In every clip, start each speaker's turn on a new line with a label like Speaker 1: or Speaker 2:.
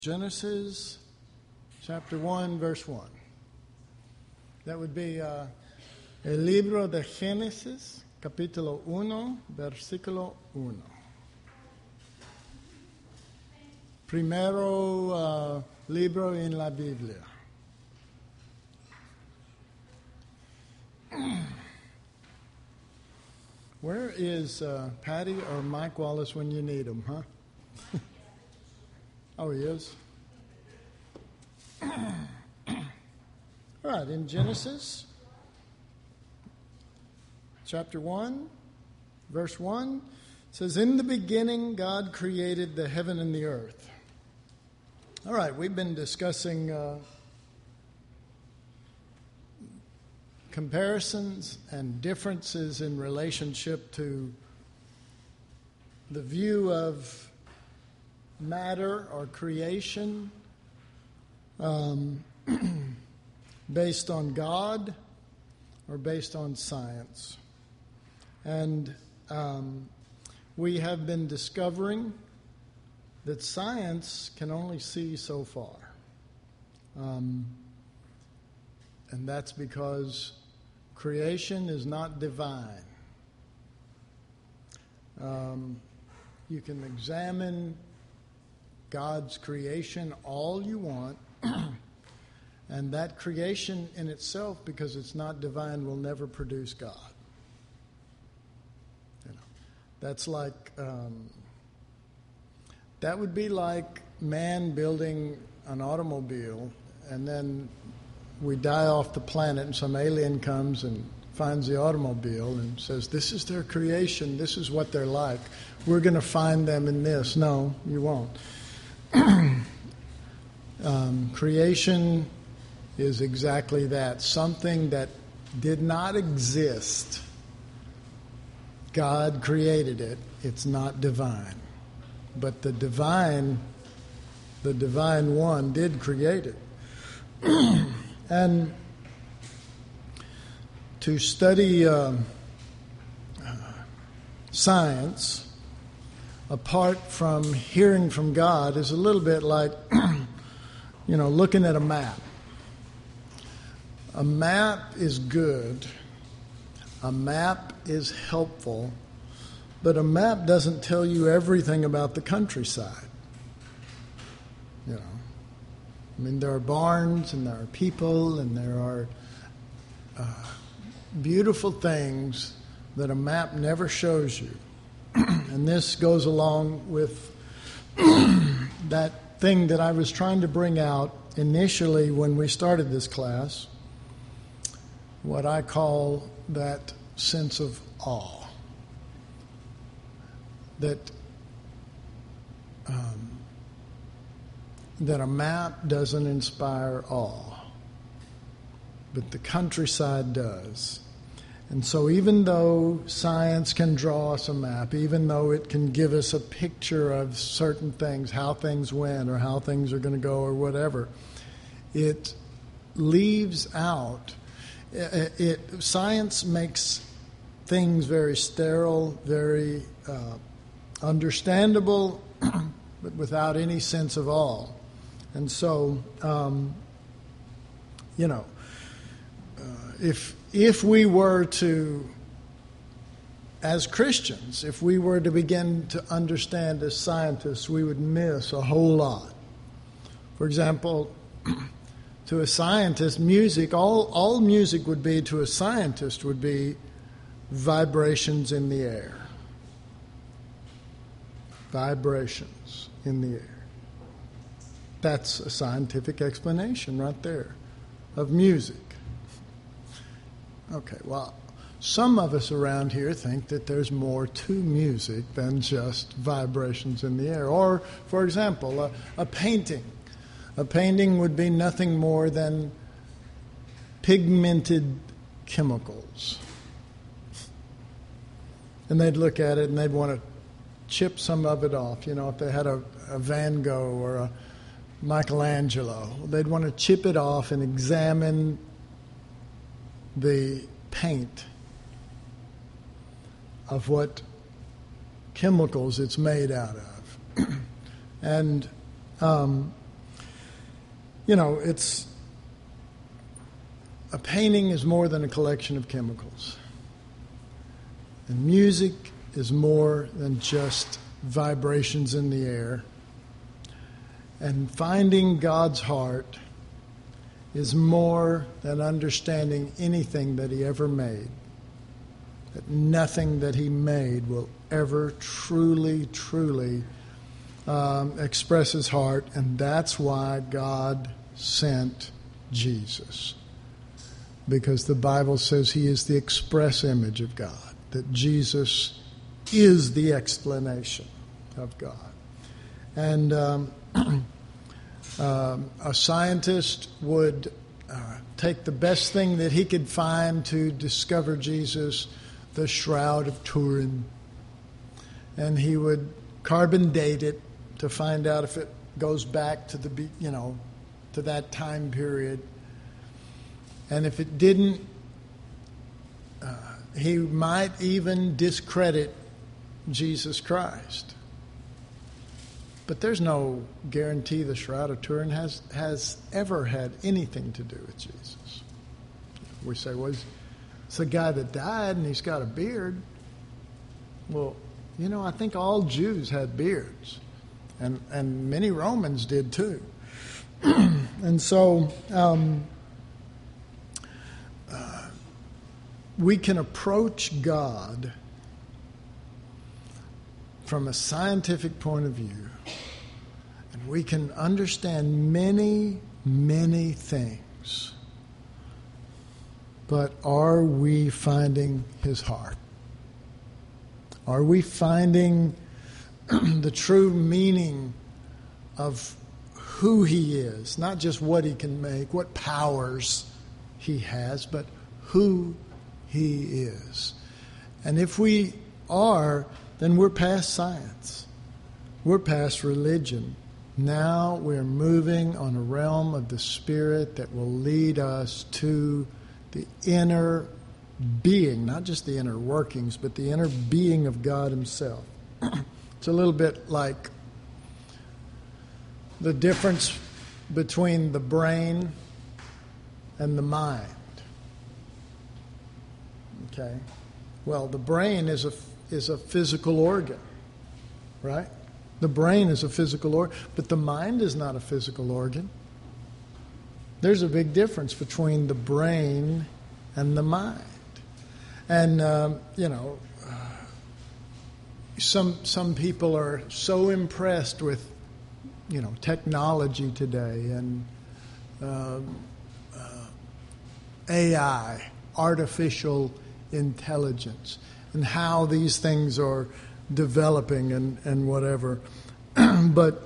Speaker 1: Genesis chapter 1, verse 1. That would be el libro de Génesis, capítulo 1, versículo 1. Primero libro en la Biblia. Where is Patty or Mike Wallace when you need them, huh? Oh, he is? All right, in Genesis chapter 1, verse 1, it says, "In the beginning God created the heaven and the earth." All right, we've been discussing comparisons and differences in relationship to the view of matter or creation based on God or based on science. And we have been discovering that science can only see so far. And that's because creation is not divine. You can examine God's creation all you want, and that creation in itself, because it's not divine, will never produce God. You know, that's like that would be like man building an automobile, and then we die off the planet, and some alien comes and finds the automobile and says, "This is their creation. This is what they're like. We're going to find them in this." No, you won't. Creation is exactly that, something that did not exist. God created it. It's not divine. But the divine one did create it. And to study science apart from hearing from God is a little bit like, looking at a map. A map is good. A map is helpful. But a map doesn't tell you everything about the countryside. There are barns and there are people and there are beautiful things that a map never shows you. And this goes along with that thing that I was trying to bring out initially when we started this class, what I call that sense of awe. That a map doesn't inspire awe, but the countryside does. And so even though science can draw us a map, even though it can give us a picture of certain things, how things went or how things are going to go or whatever, it leaves out, science makes things very sterile, very understandable, but without any sense of awe. And so, if we were to, as Christians, if we were to begin to understand as scientists, we would miss a whole lot. For example, to a scientist, music, all music would be to a scientist would be vibrations in the air. Vibrations in the air. That's a scientific explanation right there of music. Okay, well, some of us around here think that there's more to music than just vibrations in the air. Or, for example, a painting. A painting would be nothing more than pigmented chemicals. And they'd look at it and they'd want to chip some of it off. If they had a Van Gogh or a Michelangelo, they'd want to chip it off and examine the paint of what chemicals it's made out of. And it's a painting is more than a collection of chemicals. And music is more than just vibrations in the air. And finding God's heart is more than understanding anything that He ever made. That nothing that He made will ever truly express His heart. And that's why God sent Jesus. Because the Bible says He is the express image of God. That Jesus is the explanation of God. And a scientist would take the best thing that he could find to discover Jesus, the Shroud of Turin, and he would carbon date it to find out if it goes back to to that time period. And if it didn't, he might even discredit Jesus Christ. But there's no guarantee the Shroud of Turin has ever had anything to do with Jesus. We say, well, it's the guy that died and he's got a beard. Well, I think all Jews had beards. And many Romans did too. And so we can approach God from a scientific point of view, and we can understand many, many things. But are we finding His heart? Are we finding the true meaning of who He is? Not just what He can make, what powers He has, but who He is. And if we are, then we're past science. We're past religion. Now we're moving on a realm of the Spirit that will lead us to the inner being, not just the inner workings, but the inner being of God Himself. It's a little bit like the difference between the brain and the mind. Okay? Well, the brain is a physical organ, right? The brain is a physical organ, but the mind is not a physical organ. There's a big difference between the brain and the mind. And, some people are so impressed with, technology today and AI, artificial intelligence, and how these things are developing and whatever. But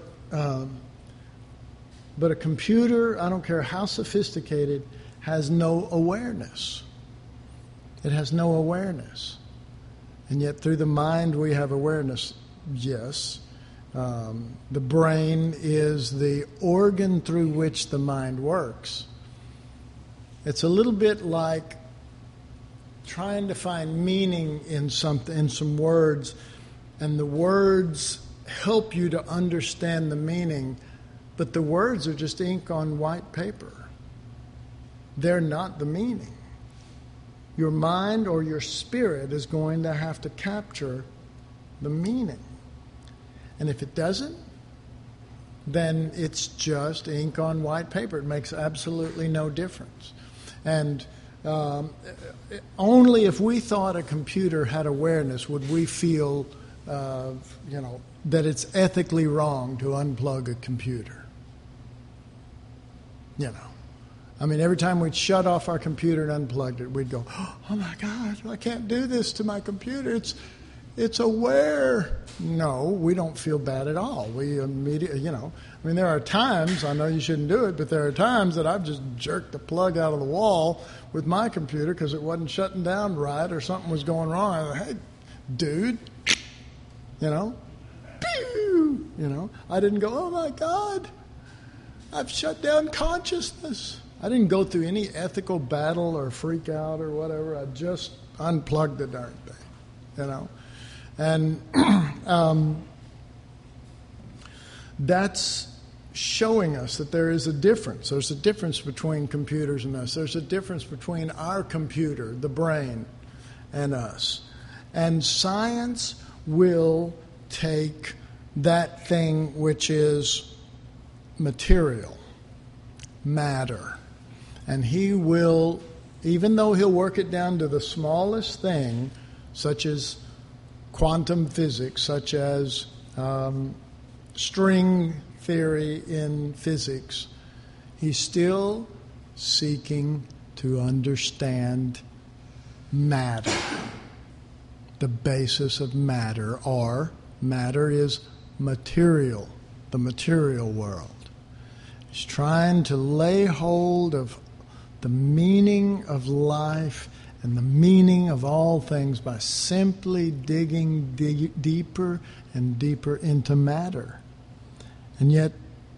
Speaker 1: a computer, I don't care how sophisticated, has no awareness. It has no awareness. And yet through the mind we have awareness, yes. The brain is the organ through which the mind works. It's a little bit like trying to find meaning in some words, and the words help you to understand the meaning, but the words are just ink on white paper. They're not the meaning. Your mind or your spirit is going to have to capture the meaning. And if it doesn't, then it's just ink on white paper. It makes absolutely no difference. And only if we thought a computer had awareness would we feel, that it's ethically wrong to unplug a computer. Every time we'd shut off our computer and unplugged it, we'd go, oh my God, I can't do this to my computer. It's aware. No, we don't feel bad at all. We immediately, there are times, I know you shouldn't do it, but there are times that I've just jerked the plug out of the wall with my computer because it wasn't shutting down right or something was going wrong. I was like, hey, dude, pew, I didn't go, oh my God, I've shut down consciousness. I didn't go through any ethical battle or freak out or whatever. I just unplugged the darn thing, And that's showing us that there is a difference. There's a difference between computers and us. There's a difference between our computer, the brain, and us. And science will take that thing which is material, matter, and he will, even though he'll work it down to the smallest thing, such as quantum physics, such as string theory in physics, he's still seeking to understand matter, the basis of matter, or matter is material, the material world. He's trying to lay hold of the meaning of life and the meaning of all things by simply digging deeper and deeper into matter. And yet,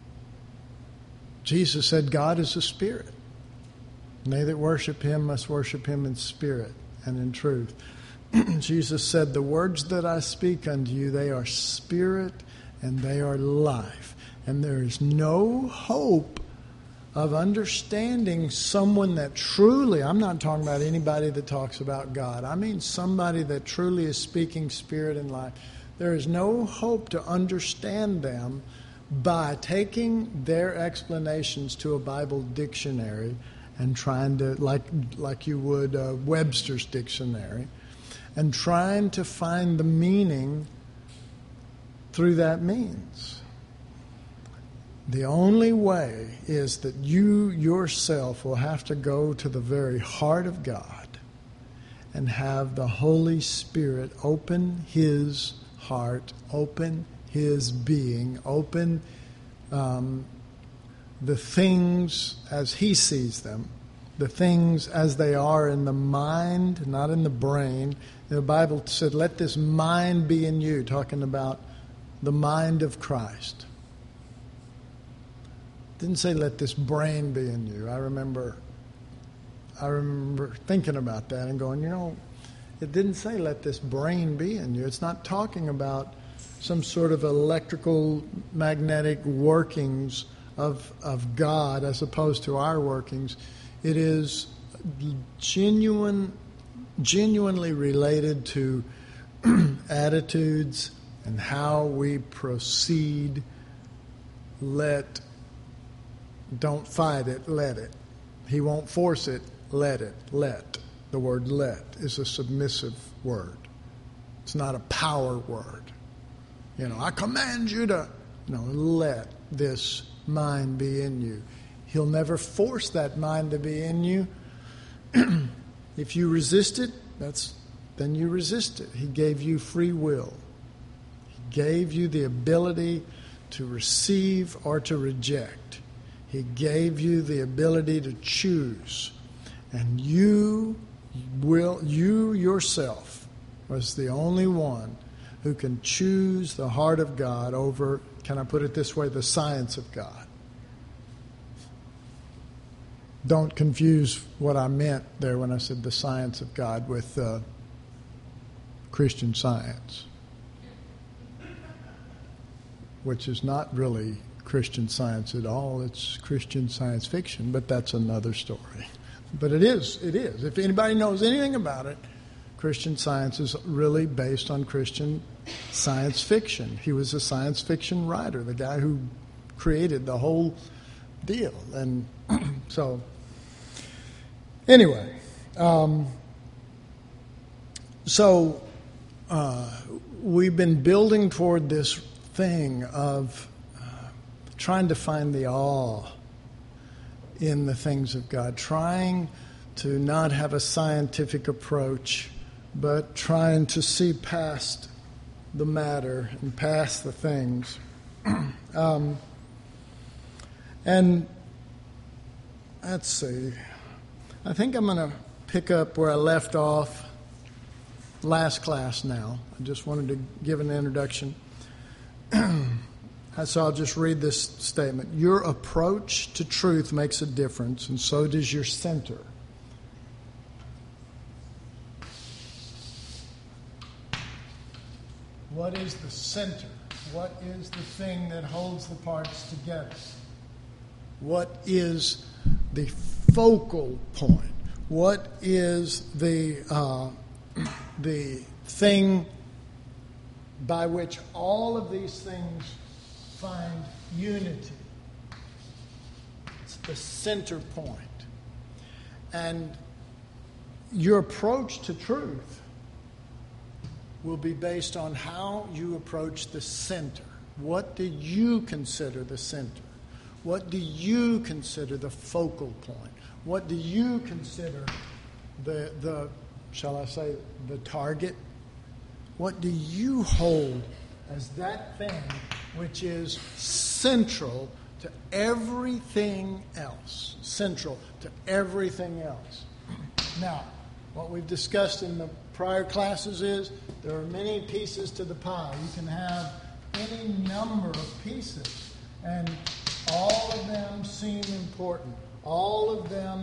Speaker 1: Jesus said God is a spirit. And they that worship him must worship him in spirit and in truth. Jesus said, the words that I speak unto you, they are spirit and they are life. And there is no hope of understanding someone that truly, I'm not talking about anybody that talks about God. I mean somebody that truly is speaking spirit and life. There is no hope to understand them by taking their explanations to a Bible dictionary and trying to, like you would Webster's dictionary, and trying to find the meaning through that means. The only way is that you yourself will have to go to the very heart of God and have the Holy Spirit open his heart, open his being, open the things as he sees them, the things as they are in the mind, not in the brain. The Bible said, let this mind be in you, talking about the mind of Christ. It didn't say let this brain be in you. I remember thinking about that and going, it didn't say let this brain be in you. It's not talking about some sort of electrical magnetic workings of God as opposed to our workings. It is genuinely related to attitudes and how we proceed. Don't fight it, let it. He won't force it, let it. Let. The word let is a submissive word. It's not a power word. I command you to. No, let this mind be in you. He'll never force that mind to be in you. If you resist it, then you resist it. He gave you free will. He gave you the ability to receive or to reject. He gave you the ability to choose. And you yourself was the only one who can choose the heart of God over, can I put it this way, the science of God. Don't confuse what I meant there when I said the science of God with Christian Science, which is not really Christian Science at all. It's Christian science fiction, but that's another story. But it is. If anybody knows anything about it, Christian Science is really based on Christian science fiction. He was a science fiction writer, the guy who created the whole deal. And so, anyway, we've been building toward this thing of trying to find the awe in the things of God, trying to not have a scientific approach, but trying to see past the matter and past the things. And let's see. I think I'm going to pick up where I left off last class now. I just wanted to give an introduction. So I'll just read this statement. Your approach to truth makes a difference, and so does your center. What is the center What is the thing that holds the parts together? What is the focal point? What is the thing by which all of these things find unity? It's the center point. And your approach to truth will be based on how you approach the center. What do you consider the center? What do you consider the focal point? What do you consider the shall I say, the target? What do you hold as that thing which is central to everything else? Central to everything else. Now, what we've discussed in the prior classes is there are many pieces to the pie. You can have any number of pieces, and all of them seem important. All of them,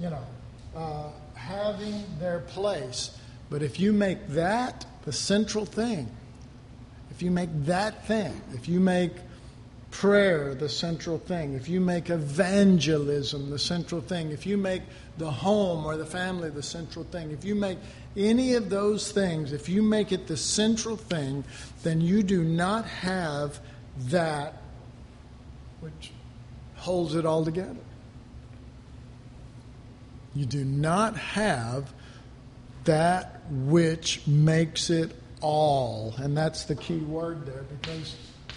Speaker 1: having their place. But if you make that the central thing, if you make that thing, if you make prayer the central thing, if you make evangelism the central thing, if you make the home or the family the central thing, if you make any of those things, if you make it the central thing, then you do not have that which holds it all together. You do not have that which makes it all. And that's the key word there, because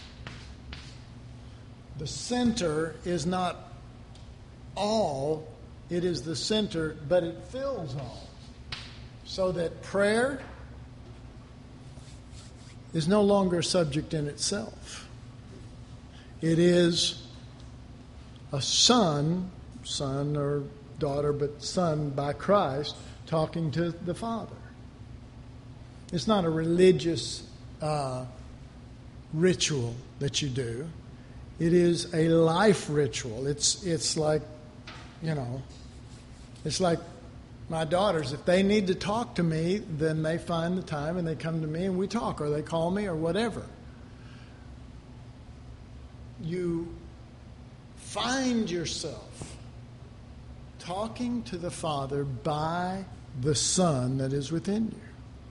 Speaker 1: the center is not all, it is the center, but it fills all. So that prayer is no longer a subject in itself. It is a son or daughter, but son by Christ, talking to the Father. It's not a religious ritual that you do. It is a life ritual. It's like, it's like my daughters. If they need to talk to me, then they find the time and they come to me and we talk, or they call me, or whatever. You find yourself talking to the Father by the Son that is within you.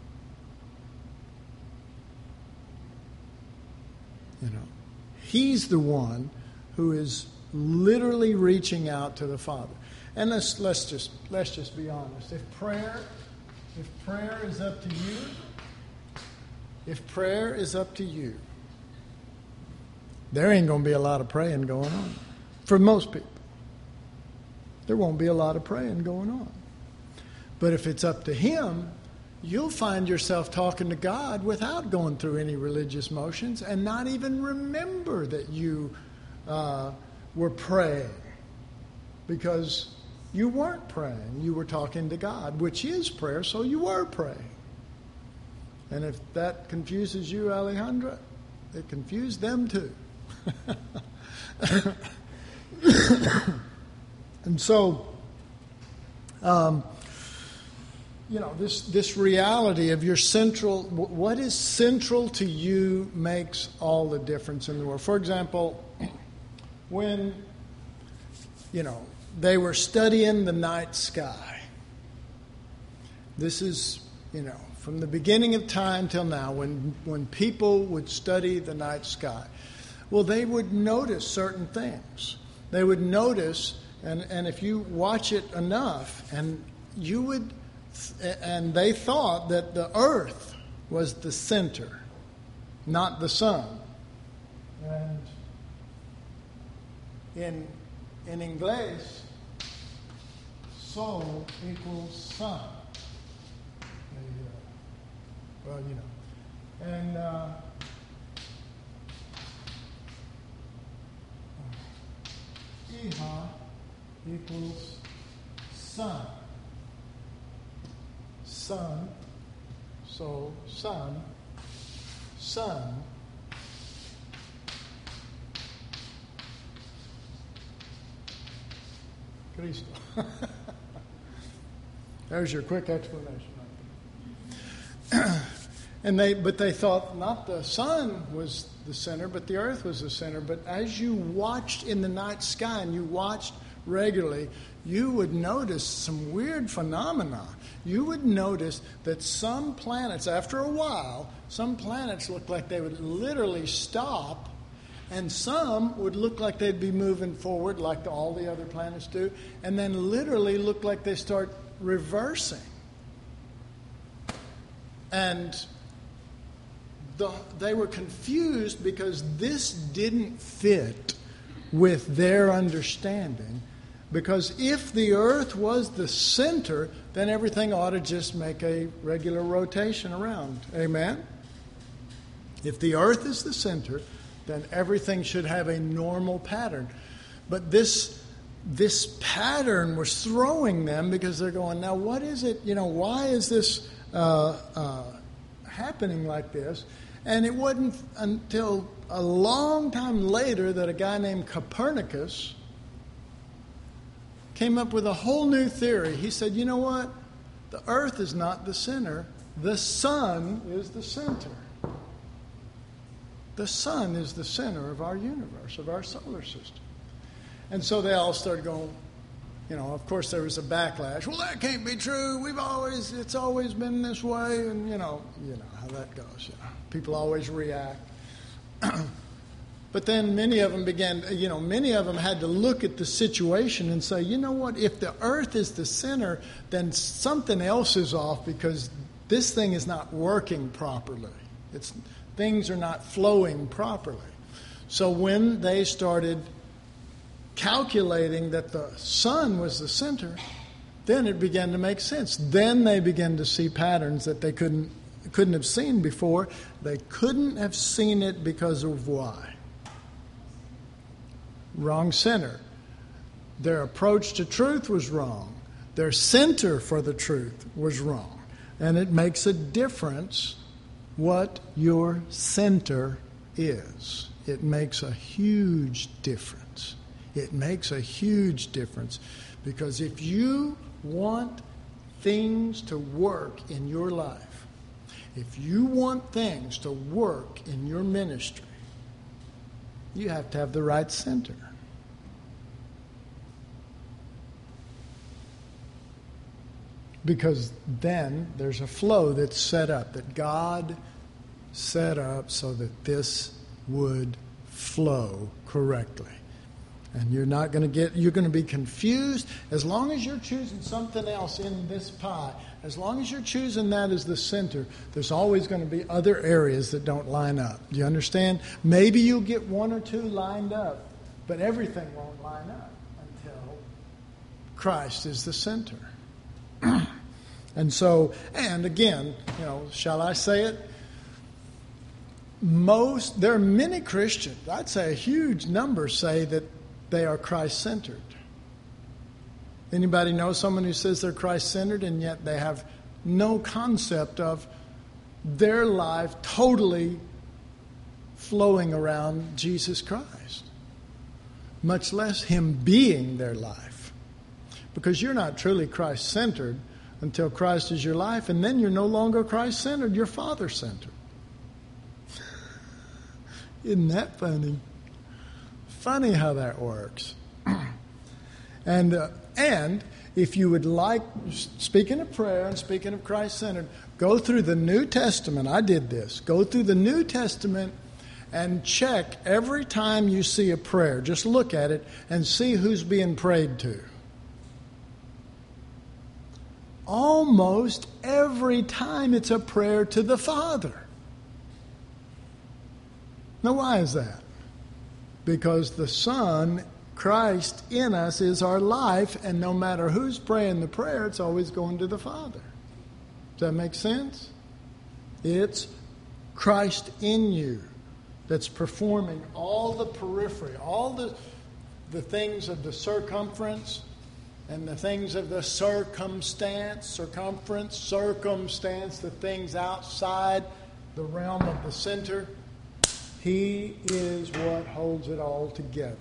Speaker 1: He's the one who is literally reaching out to the Father. And let's just be honest. If prayer is up to you, there ain't going to be a lot of praying going on. For most people, there won't be a lot of praying going on. But if it's up to Him, you'll find yourself talking to God without going through any religious motions and not even remember that you were praying, because you weren't praying. You were talking to God, which is prayer, so you were praying. And if that confuses you, Alejandra, it confused them too. And so, this reality of your central, what is central to you makes all the difference in the world. For example, when, they were studying the night sky. This is, from the beginning of time till now, when people would study the night sky. Well, they would notice certain things. They would notice, and if you watch it enough, and they thought that the earth was the center, not the sun. And in English, sol equals sun. And Iha equals sun. Sun, so sun, Cristo. There's your quick explanation. And they thought not the sun was the center, but the earth was the center. But as you watched in the night sky and you watched regularly, you would notice some weird phenomena. You would notice that some planets, after a while, some planets looked like they would literally stop, and some would look like they'd be moving forward like all the other planets do, and then literally look like they start reversing. And they were confused because this didn't fit with their understanding. Because if the earth was the center, then everything ought to just make a regular rotation around. Amen? If the earth is the center, then everything should have a normal pattern. But this pattern was throwing them because they're going, now what is it? Why is this happening like this? And it wasn't until a long time later that a guy named Copernicus came up with a whole new theory. He said, you know what? The earth is not the center. The sun is the center. The sun is the center of our universe, of our solar system. And so they all started going, of course there was a backlash. Well, that can't be true. It's always been this way. And you know how that goes. People always react. But then many of them had to look at the situation and say, you know what, if the earth is the center, then something else is off because this thing is not working properly. Things are not flowing properly. So when they started calculating that the sun was the center, then it began to make sense. Then they began to see patterns that they couldn't have seen before. They couldn't have seen it because of why? Wrong center. Their approach to truth was wrong. Their center for the truth was wrong. And it makes a difference what your center is. It makes a huge difference. It makes a huge difference. Because if you want things to work in your life, if you want things to work in your ministry, you have to have the right center. Because then there's a flow that's set up, that God set up so that this would flow correctly. And you're going to be confused as long as you're choosing something else in this pie. As long as you're choosing that as the center, there's always going to be other areas that don't line up. Do you understand? Maybe you'll get one or two lined up, but everything won't line up until Christ is the center. And again, shall I say it? There are many Christians, I'd say a huge number, say that they are Christ-centered. Anybody know someone who says they're Christ-centered and yet they have no concept of their life totally flowing around Jesus Christ, much less Him being their life? Because you're not truly Christ-centered until Christ is your life, and then you're no longer Christ-centered, you're Father-centered. Isn't that funny? Funny how that works. And if you would like, speaking of prayer and speaking of Christ-centered, go through the New Testament. I did this. Go through the New Testament and check every time you see a prayer. Just look at it and see who's being prayed to. Almost every time it's a prayer to the Father. Now, why is that? Because the Son, Christ in us, is our life, and no matter who's praying the prayer, it's always going to the Father. Does that make sense? It's Christ in you that's performing all the periphery, all the things of the circumference and the things of the circumstance, the things outside the realm of the center. He is what holds it all together.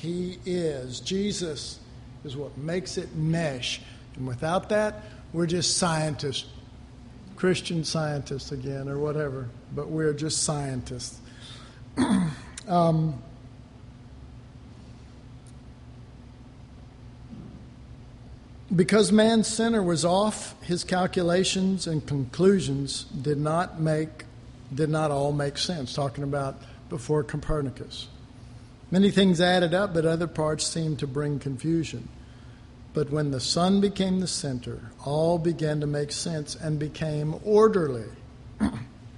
Speaker 1: Jesus is what makes it mesh. And without that, we're just scientists. Christian scientists again, or whatever. But we're just scientists. Because man's center was off, his calculations and conclusions did not all make sense, talking about before Copernicus. Many things added up, but other parts seemed to bring confusion. But when the sun became the center, all began to make sense and became orderly. All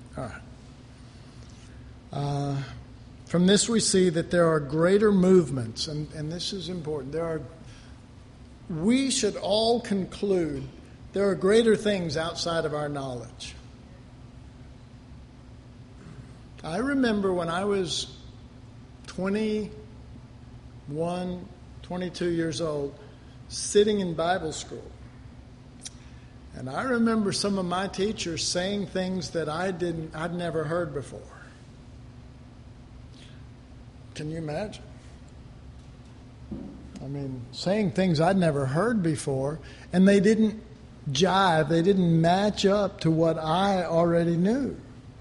Speaker 1: right. From this we see that there are greater movements, and this is important. We should all conclude there are greater things outside of our knowledge. I remember when I was 21, 22 years old, sitting in Bible school. And I remember some of my teachers saying things that I'd never heard before. Can you imagine? I mean, saying things I'd never heard before, and they didn't jive, they didn't match up to what I already knew.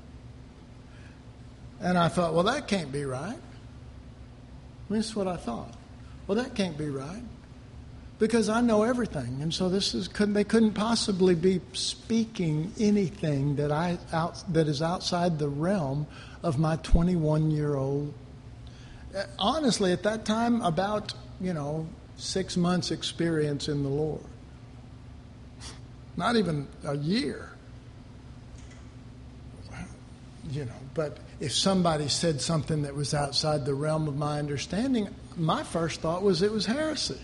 Speaker 1: And I thought, well, that can't be right. I mean, this is what I thought. Well, that can't be right. Because I know everything. And so they couldn't possibly be speaking anything that is outside the realm of my 21-year-old. Honestly, at that time, about 6 months experience in the Lord. Not even a year. But if somebody said something that was outside the realm of my understanding, my first thought was it was heresy.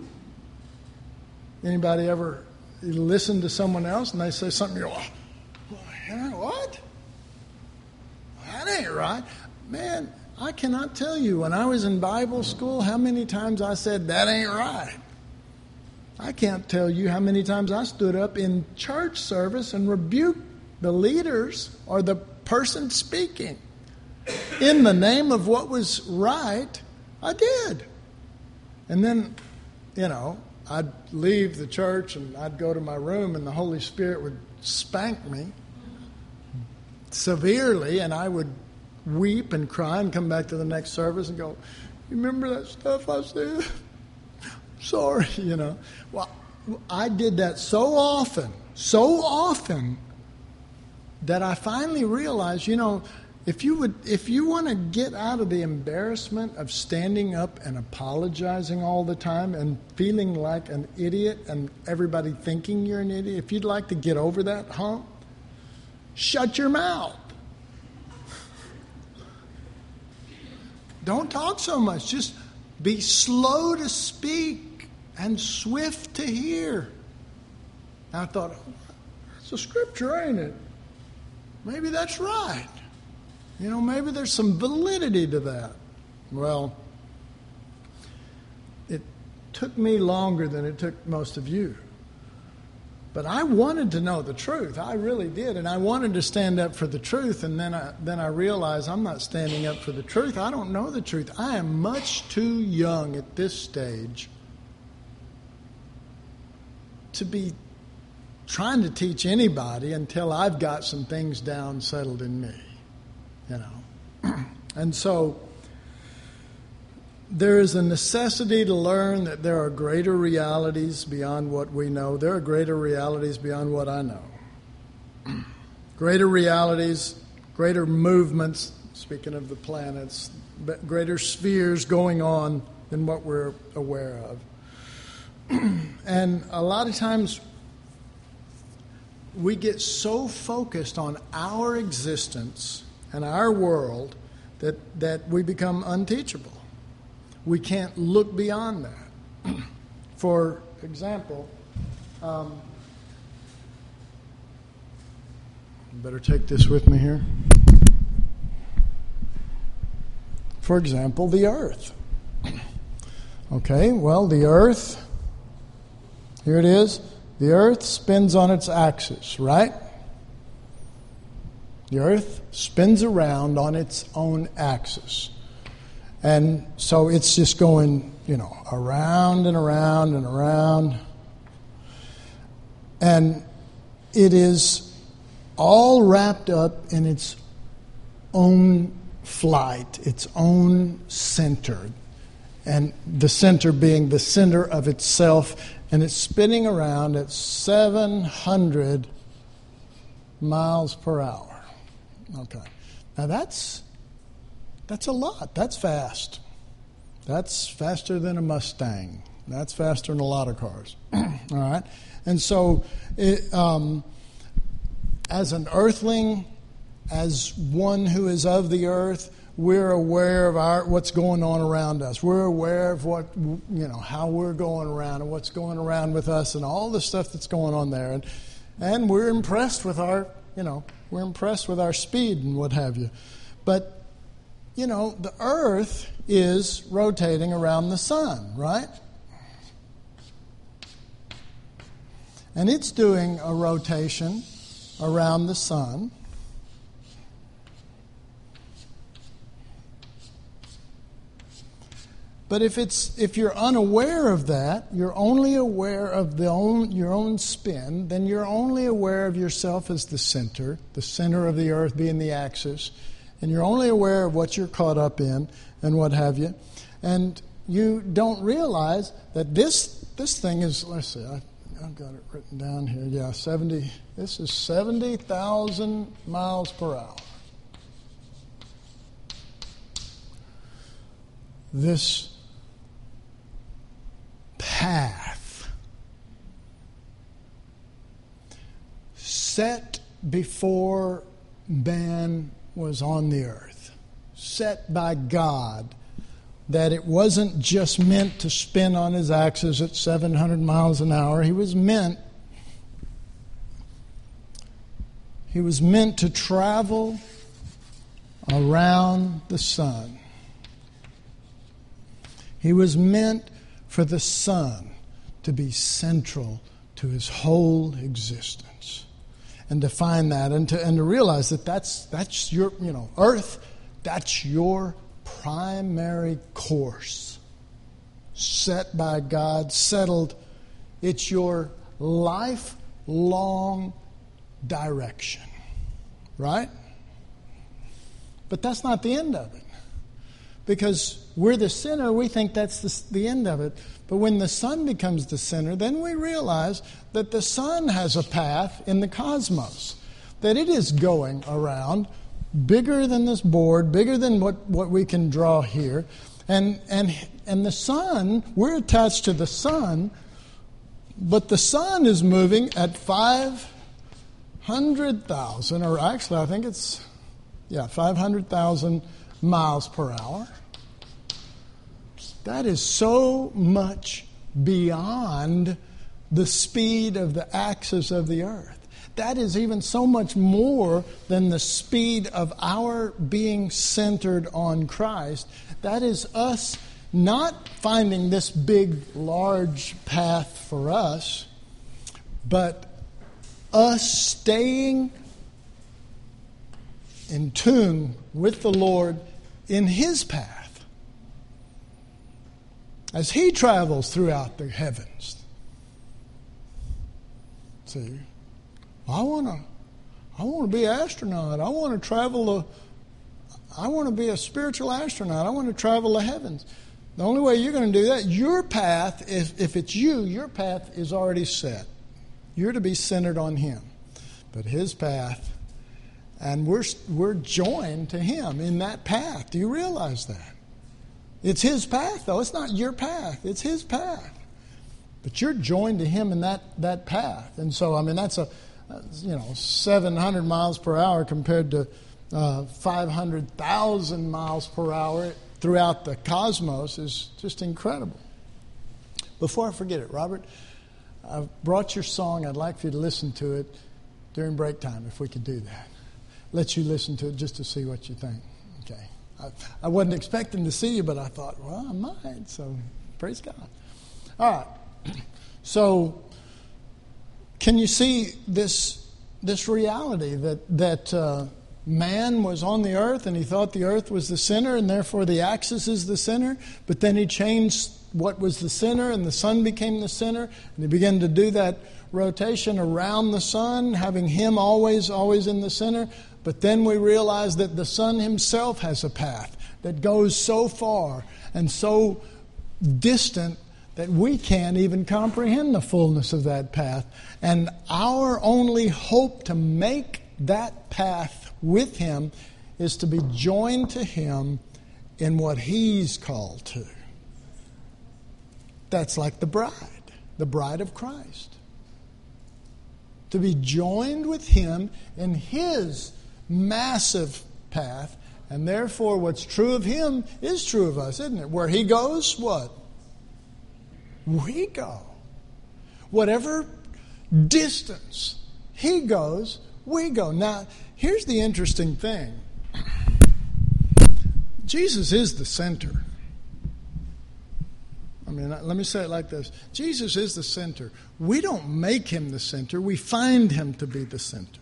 Speaker 1: Anybody ever listen to someone else and they say something, you're like, what? That ain't right. Man, I cannot tell you, when I was in Bible school, how many times I said, that ain't right. I can't tell you how many times I stood up in church service and rebuked the leaders or the person speaking. In the name of what was right, I did. And then, I'd leave the church and I'd go to my room and the Holy Spirit would spank me severely, and I would weep and cry and come back to the next service and go, you remember that stuff I said? Sorry, Well, I did that so often that I finally realized, if you want to get out of the embarrassment of standing up and apologizing all the time and feeling like an idiot and everybody thinking you're an idiot, if you'd like to get over that hump, shut your mouth. Don't talk so much. Just be slow to speak and swift to hear. And I thought, that's a scripture, ain't it? Maybe that's right. Maybe there's some validity to that. Well, it took me longer than it took most of you. But I wanted to know the truth. I really did. And I wanted to stand up for the truth. And then I realized I'm not standing up for the truth. I don't know the truth. I am much too young at this stage to be trying to teach anybody until I've got some things down settled in me. And so there is a necessity to learn that there are greater realities beyond what we know. There are greater realities beyond what I know. Greater realities, greater movements, speaking of the planets, greater spheres going on than what we're aware of. And a lot of times we get so focused on our existence and our world that we become unteachable. We can't look beyond that. For example, better take this with me here. For example, the earth. Okay, well, the earth, here it is. The earth spins on its axis, right? The earth spins around on its own axis. And so it's just going, around and around and around. And it is all wrapped up in its own flight, its own center, and the center being the center of itself, and it's spinning around at 700 miles per hour. Okay. Now that's a lot. That's fast. That's faster than a Mustang. That's faster than a lot of cars. All right? And so, as an earthling, as one who is of the earth, we're aware of what's going on around us. We're aware of how we're going around and what's going around with us and all the stuff that's going on there. And we're impressed with our speed and what have you. But, the earth is rotating around the sun, right? And it's doing a rotation around the sun. But if you're unaware of that, you're only aware of your own spin, then you're only aware of yourself as the center of the earth being the axis, and you're only aware of what you're caught up in and what have you. And you don't realize that this thing is, let's see, I've got it written down here. Yeah, this is 70,000 miles per hour. This path set before man was on the earth, set by God, that it wasn't just meant to spin on his axis at 700 miles an hour. He was meant to travel around the sun. He was meant for the sun to be central to his whole existence. And to find that and to realize that that's your, earth, that's your primary course. Set by God, settled. It's your lifelong direction. Right? But that's not the end of it. Because we're the center, we think that's the end of it. But when the sun becomes the center, then we realize that the sun has a path in the cosmos, that it is going around bigger than this board, bigger than what we can draw here. And the sun, we're attached to the sun, but the sun is moving at 500,000, or actually I think it's, 500,000 miles per hour. That is so much beyond the speed of the axis of the earth. That is even so much more than the speed of our being centered on Christ. That is us not finding this big, large path for us, but us staying in tune with the Lord in His path as He travels throughout the heavens. See, I want to be an astronaut. I want to be a spiritual astronaut. I want to travel the heavens. The only way you're going to do that, your path, if it's you, your path is already set. You're to be centered on Him. But His path, and we're joined to Him in that path. Do you realize that? It's His path, though. It's not your path. It's His path. But you're joined to Him in that path. And so, that's 700 miles per hour compared to 500,000 miles per hour throughout the cosmos is just incredible. Before I forget it, Robert, I've brought your song. I'd like for you to listen to it during break time, if we could do that. Let you listen to it just to see what you think. Okay. I wasn't expecting to see you, but I thought, well, I might. So, praise God. All right. So, can you see this reality that man was on the earth and he thought the earth was the center and therefore the axis is the center, but then he changed what was the center and the sun became the center, and he began to do that rotation around the sun, having Him always in the center. But then we realize that the Son himself has a path that goes so far and so distant that we can't even comprehend the fullness of that path. And our only hope to make that path with him is to be joined to him in what he's called to. That's like the bride of Christ. To be joined with him in his massive path, and therefore what's true of him is true of us, isn't it? Where he goes, what? We go. Whatever distance he goes, we go. Now, here's the interesting thing. Jesus is the center. I mean, let me say it like this. Jesus is the center. We don't make him the center. We find him to be the center.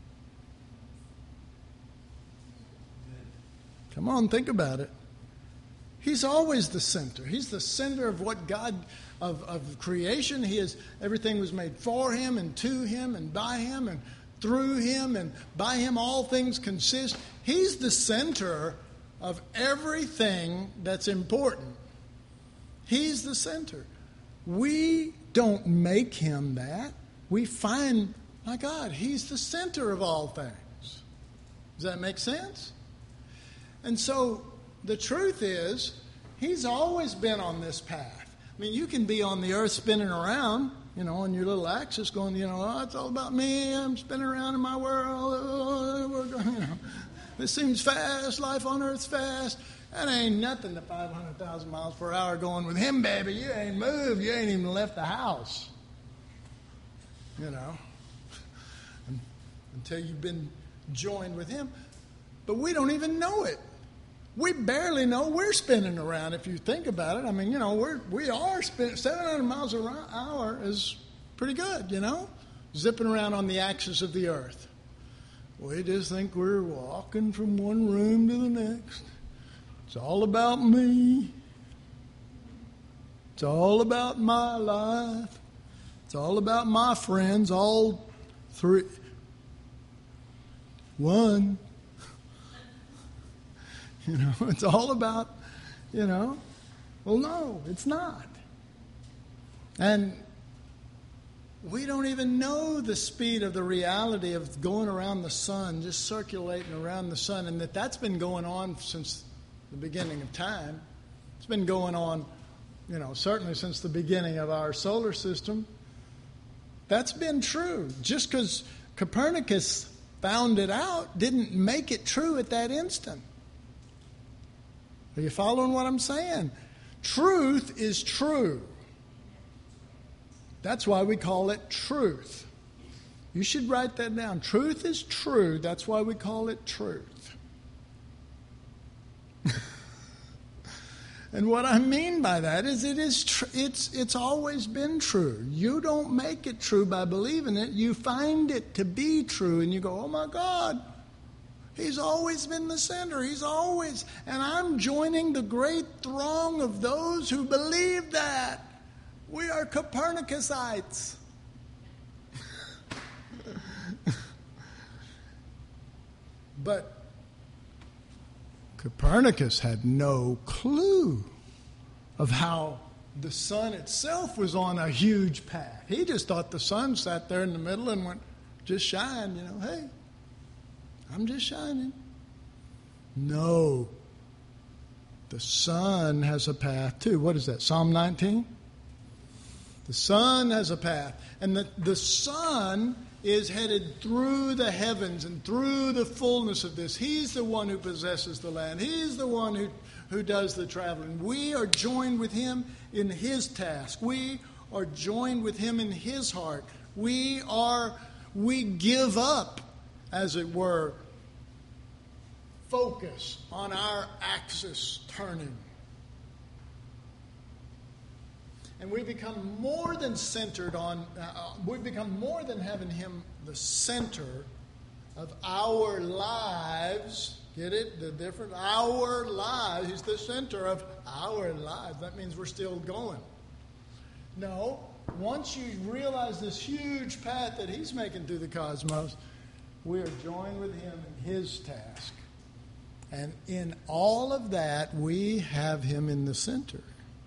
Speaker 1: Come on, think about it. He's always the center. He's the center of what God, of creation. Everything was made for him and to him and by him and through him, and by him all things consist. He's the center of everything that's important. He's the center. We don't make him that. We find, my God, he's the center of all things. Does that make sense? And so the truth is, he's always been on this path. I mean, you can be on the earth spinning around, on your little axis going, oh, it's all about me. I'm spinning around in my world. This seems fast. Life on earth's fast. That ain't nothing to 500,000 miles per hour going with him, baby. You ain't moved. You ain't even left the house. Until you've been joined with him. But we don't even know it. We barely know we're spinning around, if you think about it. I mean, we are spinning. 700 miles an hour is pretty good, zipping around on the axis of the earth. We just think we're walking from one room to the next. It's all about me. It's all about my life. It's all about my friends, all three. One. It's all about, well, no, it's not. And we don't even know the speed of the reality of going around the sun, just circulating around the sun, and that's been going on since the beginning of time. It's been going on, certainly since the beginning of our solar system. That's been true. Just because Copernicus found it out didn't make it true at that instant. Are you following what I'm saying? Truth is true. That's why we call it truth. You should write that down. Truth is true. That's why we call it truth. And what I mean by that is it's always been true. You don't make it true by believing it. You find it to be true and you go, oh my God. He's always been the center. He's always. And I'm joining the great throng of those who believe that. We are Copernicusites. But Copernicus had no clue of how the sun itself was on a huge path. He just thought the sun sat there in the middle and went, just shine, hey. I'm just shining. No. The sun has a path too. What is that? Psalm 19? The sun has a path. And the sun is headed through the heavens and through the fullness of this. He's the one who possesses the land. He's the one who does the traveling. We are joined with him in his task. We are joined with him in his heart. We give up, as it were, focus on our axis turning. And we become more than centered on, we become more than having him the center of our lives. Get it? The different, our lives. He's the center of our lives. That means we're still going. No, once you realize this huge path that he's making through the cosmos, We are joined with him in his task. And in all of that, we have him in the center.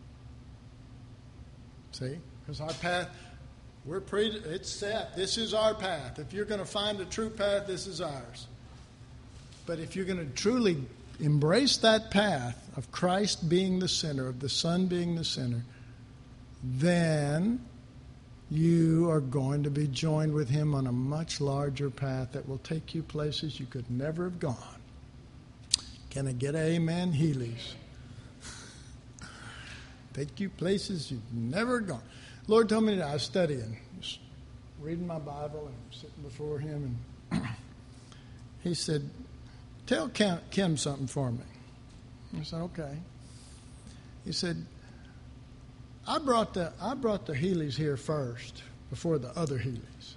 Speaker 1: See? Because our path, it's set. This is our path. If you're going to find a true path, this is ours. But if you're going to truly embrace that path of Christ being the center, of the Son being the center, then you are going to be joined with him on a much larger path that will take you places you could never have gone. Can I get an amen, Healy's? Take you places you've never gone. Lord told me that I was studying, just reading my Bible and sitting before him, and he said, tell Kim something for me. I said, okay. He said, I brought the Healys here first before the other Healys.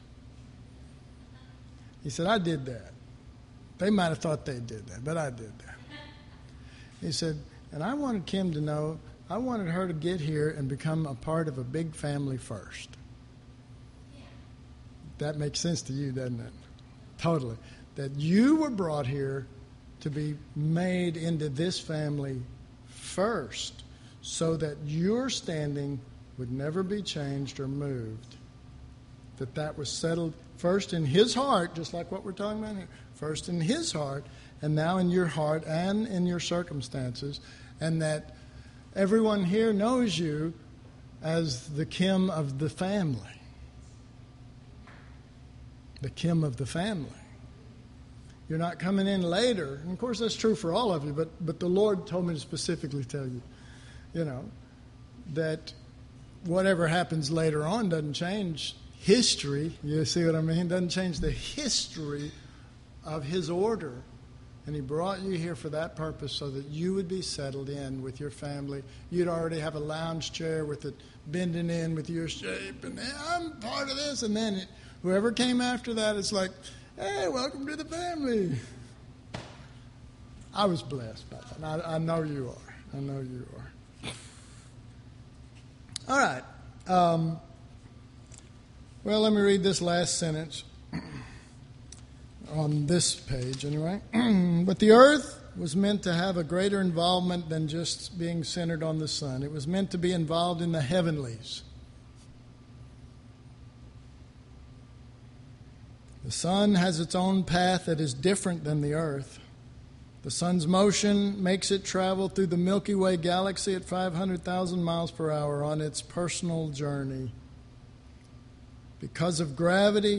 Speaker 1: He said, I did that. They might have thought they did that, but I did that. He said, and I wanted Kim to know, I wanted her to get here and become a part of a big family first. That makes sense to you, doesn't it? Totally. That you were brought here to be made into this family first, so that your standing would never be changed or moved. That was settled first in his heart, just like what we're talking about here. First in his heart, and now in your heart and in your circumstances, and that everyone here knows you as the Kim of the family. The Kim of the family. You're not coming in later. And of course, that's true for all of you, but the Lord told me to specifically tell you, that whatever happens later on doesn't change history. You see what I mean? Doesn't change the history of his order. And he brought you here for that purpose, so that you would be settled in with your family. You'd already have a lounge chair with it bending in with your shape, and I'm part of this. And then whoever came after that, it's like, hey, welcome to the family. I was blessed by that. I know you are. I know you are. All right. Well, let me read this last sentence on this page anyway. But the earth was meant to have a greater involvement than just being centered on the sun. It was meant to be involved in the heavenlies. The sun has its own path that is different than the earth. The sun's motion makes it travel through the Milky Way galaxy at 500,000 miles per hour on its personal journey. Because of gravity,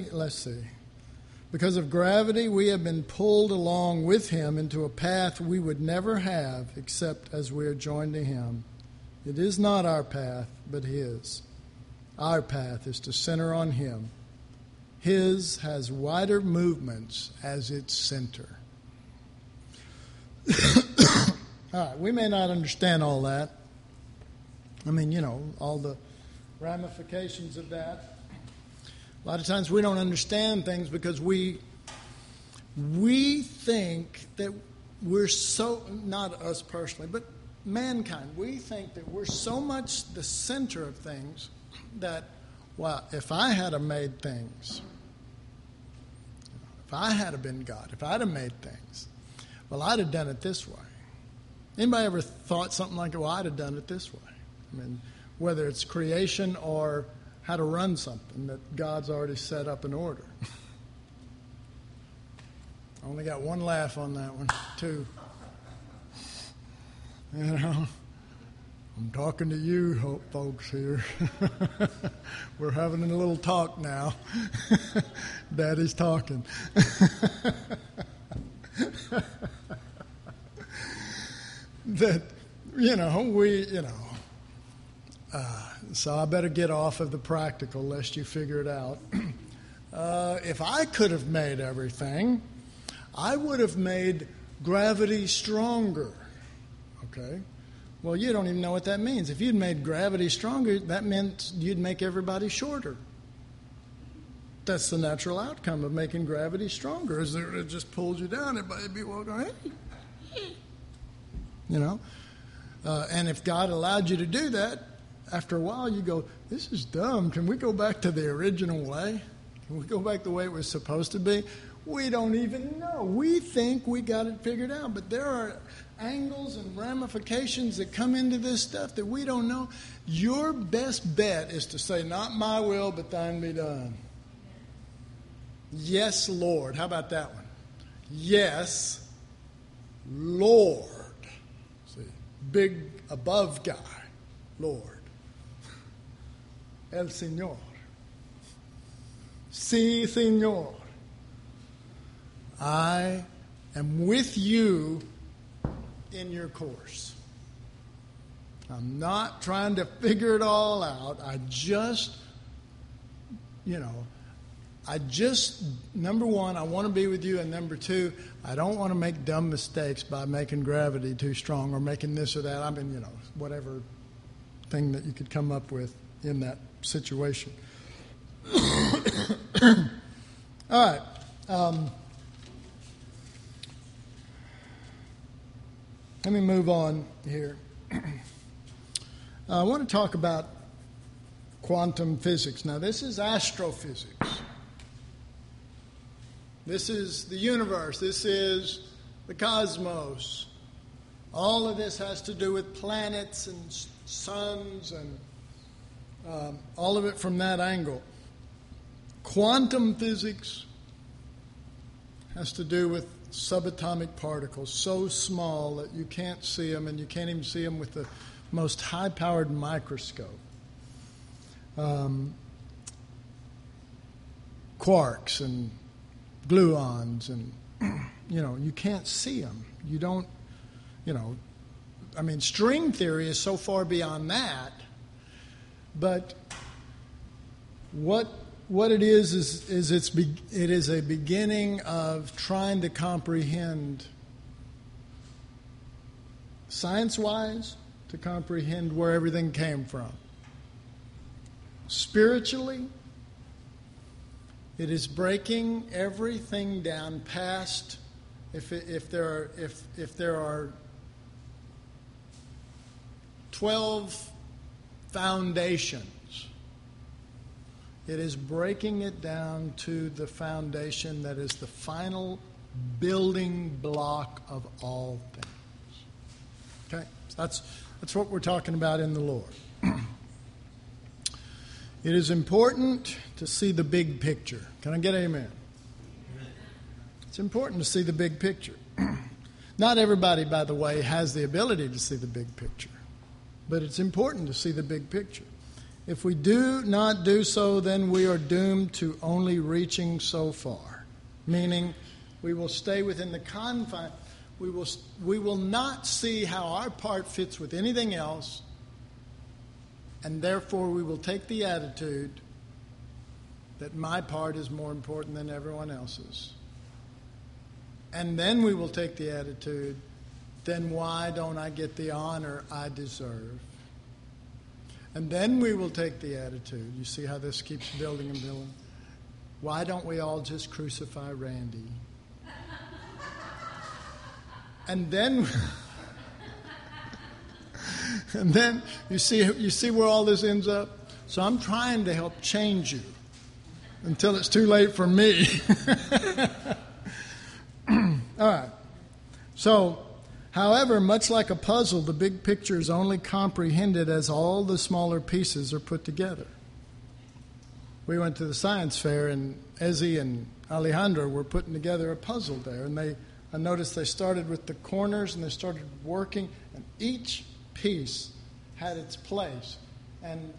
Speaker 1: we have been pulled along with him into a path we would never have except as we are joined to him. It is not our path, but his. Our path is to center on him. His has wider movements as its center. All right, we may not understand all that. I mean, all the ramifications of that. A lot of times we don't understand things because we think that we're so, not us personally, but mankind, we think that we're so much the center of things that, well, if I had have made things, if I had have been God, if I'd have made things, well, I'd have done it this way. Anybody ever thought something like, well, I'd have done it this way? I mean, whether it's creation or how to run something that God's already set up in order. I only got one laugh on that one, too. I'm talking to you folks here. We're having a little talk now. Daddy's talking. That, so I better get off of the practical lest you figure it out. If I could have made everything, I would have made gravity stronger. Okay? Well, you don't even know what that means. If you'd made gravity stronger, that meant you'd make everybody shorter. That's the natural outcome of making gravity stronger, is that it just pulls you down. Everybody'd be walking, hey. And if God allowed you to do that, after a while you go, this is dumb. Can we go back to the original way? Can we go back the way it was supposed to be? We don't even know. We think we got it figured out, but there are angles and ramifications that come into this stuff that we don't know. Your best bet is to say, not my will, but thine be done. Yes, Lord. How about that one? Yes, Lord. See, big above guy, Lord. El Señor. Sí, Señor. I am with you in your course. I'm not trying to figure it all out. Number one, I want to be with you. And number two, I don't want to make dumb mistakes by making gravity too strong or making this or that. I mean, whatever thing that you could come up with in that situation. All right. Let me move on here. I want to talk about quantum physics. Now, this is astrophysics. This is the universe. This is the cosmos. All of this has to do with planets and suns and all of it from that angle. Quantum physics has to do with subatomic particles, so small that you can't see them, and you can't even see them with the most high-powered microscope. Quarks and gluons, and you can't see them. You don't, string theory is so far beyond that. But what it is it is a beginning of trying to comprehend, science-wise, to comprehend where everything came from. Spiritually, it is breaking everything down past. If there are 12 foundations, it is breaking it down to the foundation that is the final building block of all things. Okay? So that's what we're talking about in the Lord. It is important to see the big picture. Can I get an amen? It's important to see the big picture. Not everybody, by the way, has the ability to see the big picture. But it's important to see the big picture. If we do not do so, then we are doomed to only reaching so far. Meaning, we will stay within the confines. We will not see how our part fits with anything else, and therefore we will take the attitude that my part is more important than everyone else's. And then we will take the attitude, then why don't I get the honor I deserve? And then we will take the attitude, you see how this keeps building and building? Why don't we all just crucify Randy? And then you see where all this ends up? So I'm trying to help change you until it's too late for me. All right. So, however, much like a puzzle, the big picture is only comprehended as all the smaller pieces are put together. We went to the science fair, and Ezzy and Alejandro were putting together a puzzle there, and I noticed they started with the corners, and they started working, and each piece had its place. And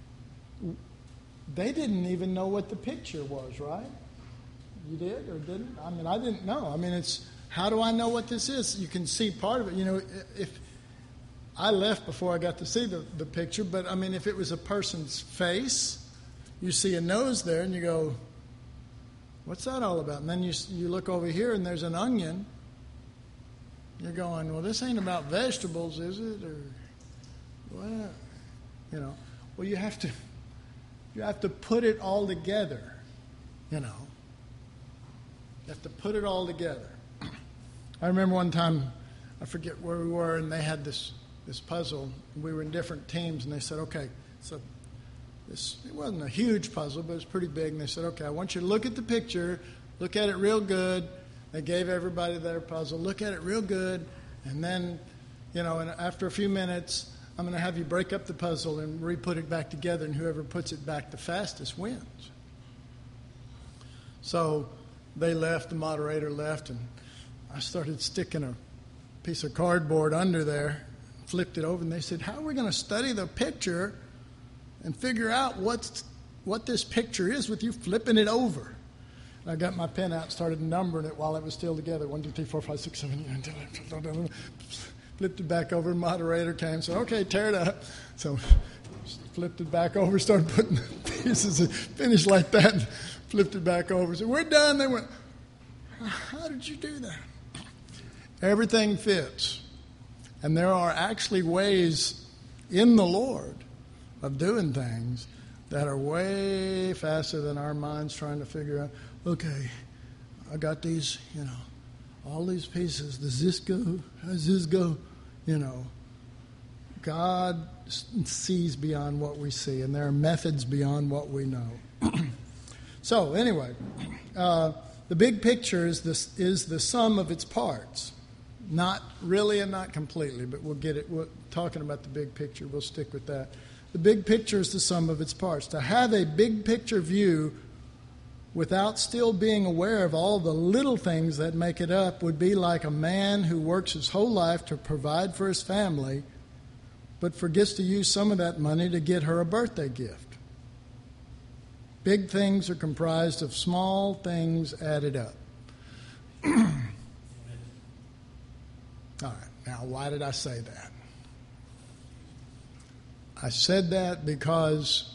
Speaker 1: they didn't even know what the picture was, right? You did or didn't? I mean, I didn't know. I mean, it's, how do I know what this is? You can see part of it. You know, if I left before I got to see the picture, but I mean, if it was a person's face, you see a nose there and you go, what's that all about? And then you look over here and there's an onion. You're going, well, this ain't about vegetables, is it? Or, well, you know, well, you have to put it all together, you know. You have to put it all together. I remember one time, I forget where we were, and they had this puzzle. We were in different teams, and they said, okay, so it wasn't a huge puzzle, but it was pretty big. And they said, okay, I want you to look at the picture, Look at it real good. They gave everybody their puzzle. Look at it real good. And then, and after a few minutes, I'm going to have you break up the puzzle and re-put it back together, and whoever puts it back the fastest wins. So they left, the moderator left, and I started sticking a piece of cardboard under there, flipped it over, and they said, how are we going to study the picture and figure out what this picture is with you flipping it over? And I got my pen out, started numbering it while it was still together. 1, 2, 3, 4, 5, 6, 7, 8, 9, 10, flipped it back over, moderator came, said, okay, tear it up. So flipped it back over, started putting the pieces, finished like that, and flipped it back over. Said, we're done. They went, how did you do that? Everything fits. And there are actually ways in the Lord of doing things that are way faster than our minds trying to figure out, okay, I got these, all these pieces. Does this go? How does this go? God sees beyond what we see, and there are methods beyond what we know. So anyway, the big picture is the sum of its parts. Not really and not completely, but we'll get it. We're talking about the big picture. We'll stick with that. The big picture is the sum of its parts. To have a big picture view without still being aware of all the little things that make it up would be like a man who works his whole life to provide for his family, but forgets to use some of that money to get her a birthday gift. Big things are comprised of small things added up. All right, now why did I say that? I said that because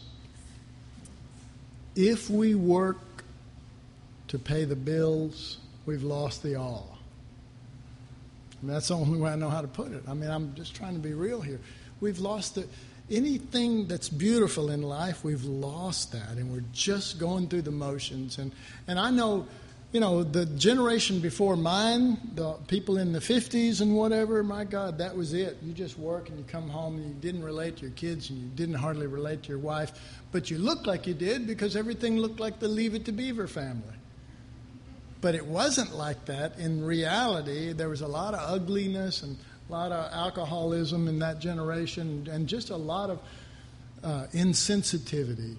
Speaker 1: if we work to pay the bills, we've lost the all. And that's the only way I know how to put it. I'm just trying to be real here. We've lost anything that's beautiful in life, we've lost that, and we're just going through the motions. And I know, the generation before mine, the people in the 50s and whatever, my God, that was it. You just work and you come home and you didn't relate to your kids and you didn't hardly relate to your wife, but you looked like you did because everything looked like the Leave It to Beaver family. But it wasn't like that. In reality, there was a lot of ugliness and a lot of alcoholism in that generation and just a lot of insensitivity.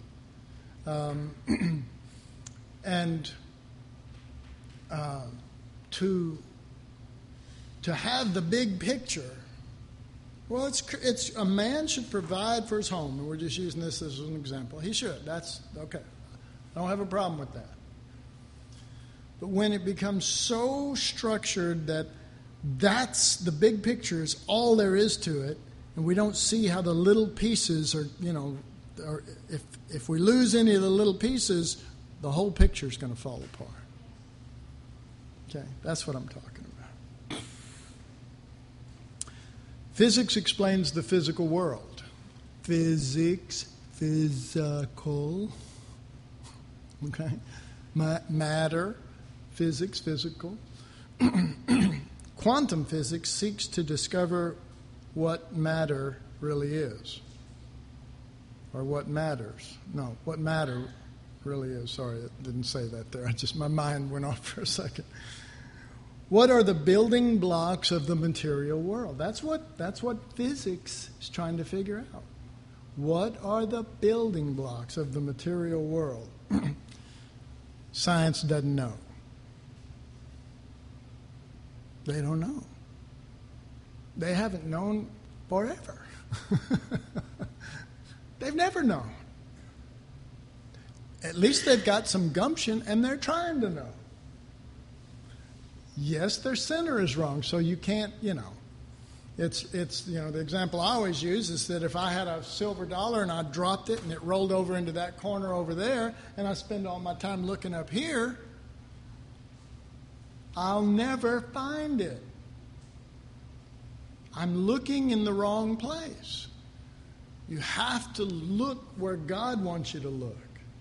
Speaker 1: To have the big picture, well, it's a man should provide for his home, and we're just using this as an example. He should. That's okay. I don't have a problem with that. But when it becomes so structured that that's the big picture is all there is to it, and we don't see how the little pieces are, or if we lose any of the little pieces, the whole picture is going to fall apart. Okay, that's what I'm talking about. Physics explains the physical world. Physics, physical. Okay, matter. Physics, physical. Quantum physics seeks to discover what matter really is. Or what matters. No, what matter really is. Sorry, I didn't say that there. My mind went off for a second. What are the building blocks of the material world? That's what physics is trying to figure out. What are the building blocks of the material world? Science doesn't know. They don't know. They haven't known forever. They've never known. At least they've got some gumption, and they're trying to know. Yes, their center is wrong, so you can't, It's the example I always use is that if I had a silver dollar and I dropped it and it rolled over into that corner over there, and I spend all my time looking up here, I'll never find it. I'm looking in the wrong place. You have to look where God wants you to look.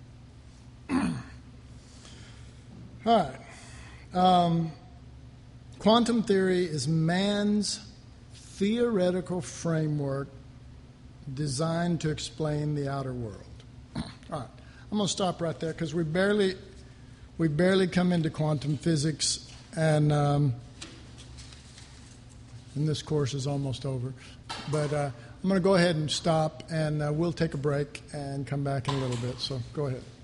Speaker 1: All right. Quantum theory is man's theoretical framework designed to explain the outer world. All right. I'm going to stop right there because we're We've barely come into quantum physics, and this course is almost over. But I'm going to go ahead and stop, and we'll take a break and come back in a little bit. So go ahead.